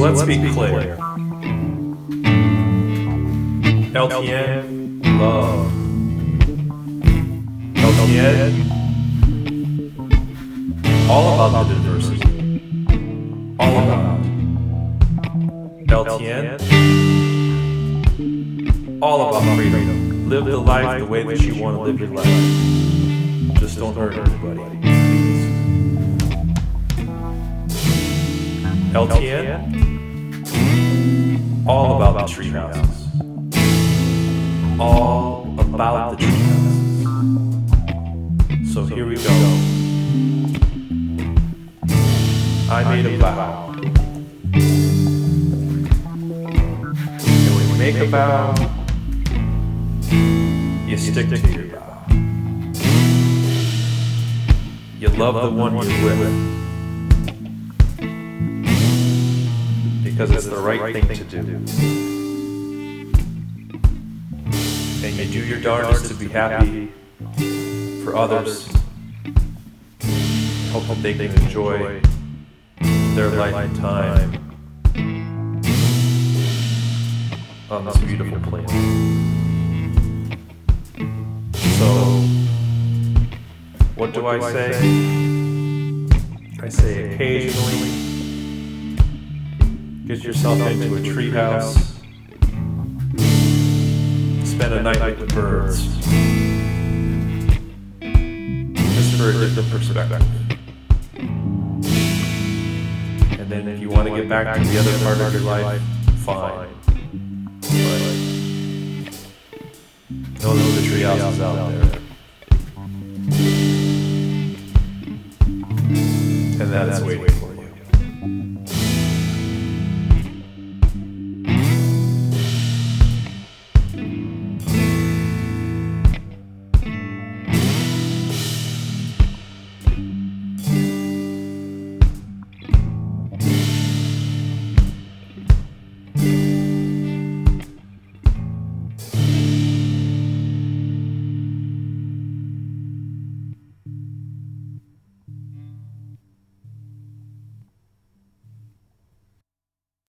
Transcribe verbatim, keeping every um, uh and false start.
let's be clear. L T N, love. L T N, all about the diversity. All about it. L T N, all about freedom. Live the life the way that you want to live your life. Just don't hurt anybody. L T N, all about the tree houses. All about the tree houses. So here we go. I made a vow. And when you make a vow, you stick to your vow. You love the one you're with. Because it's the right thing to do. And you do your darndest to be happy for others. Hope that they can enjoy their lifetime on this beautiful planet. So, what do I say? I say occasionally, get yourself into a treehouse, spend a night with the birds, just for a different perspective. And then if you want to get back to the other part of your life, fine. But know that the treehouse is out there. And that is waiting for you.